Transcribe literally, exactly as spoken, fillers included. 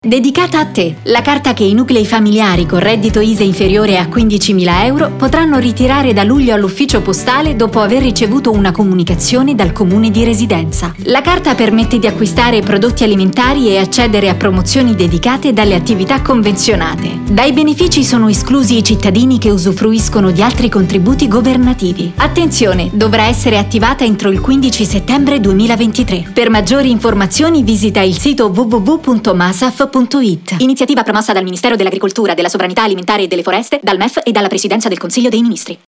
Dedicata a te, la carta che i nuclei familiari con reddito I S E E inferiore a quindicimila euro potranno ritirare da luglio all'ufficio postale dopo aver ricevuto una comunicazione dal comune di residenza. La carta permette di acquistare prodotti alimentari e accedere a promozioni dedicate dalle attività convenzionate. Dai benefici sono esclusi i cittadini che usufruiscono di altri contributi governativi. Attenzione, dovrà essere attivata entro il quindici settembre duemilaventitré. Per maggiori informazioni visita il sito w w w punto masaf punto it. Iniziativa promossa dal Ministero dell'Agricoltura, della Sovranità Alimentare e delle Foreste, dal M E F e dalla Presidenza del Consiglio dei Ministri.